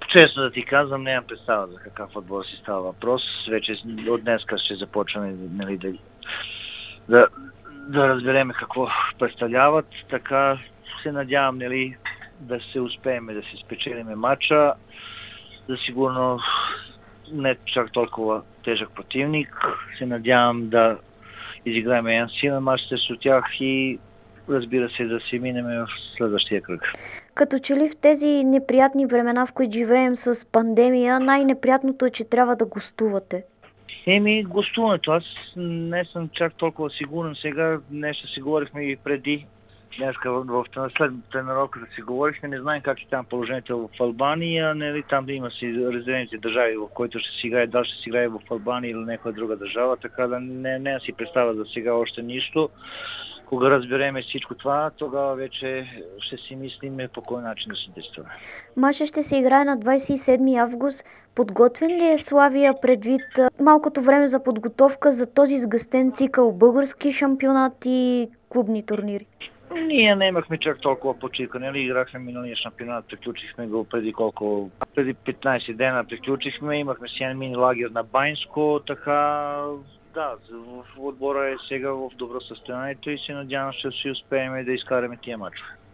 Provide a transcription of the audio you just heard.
Честно да ти казвам, нямам представа за какъв отбор си става въпрос. Вече от днеска ще започваме, нали, да разбереме какво представляват. Така се надявам, нали, да се успеем да се спечелиме матча. За сигурно не чак толкова тежък противник. Се надявам да изиграем един силен матч срещу тях и разбира се да се минем в следващия кръг. Като че ли в тези неприятни времена, в които живеем с пандемия, най-неприятното е, че трябва да гостувате? Гостуването. Аз не съм чак толкова сигурен. Сега нещо си говорихме и преди. Днеска в след тренировката си говорихме. Не знаем как е там положението в Албания. Нали, там да има си разделените държави, в които ще си играе. Дали ще си играе в Албания или някоя друга държава. Така да не си представя за сега още нищо. Кога разбереме всичко това, тогава вече ще си мислим по кой начин да се действаме. Матчът ще се играе на 27 август. Подготвен ли е Славия предвид малкото време за подготовка за този сгъстен цикъл български шампионат и клубни турнири? Ние не имахме чак толкова почивка, нали? Играхме миналия шампионат, приключихме го преди 15 дена приключихме, имахме си един мини лагер на Банйско, така да, в отбора е сега в добро състоянието и се надявам, ще си успеем да изкараме тия матчове.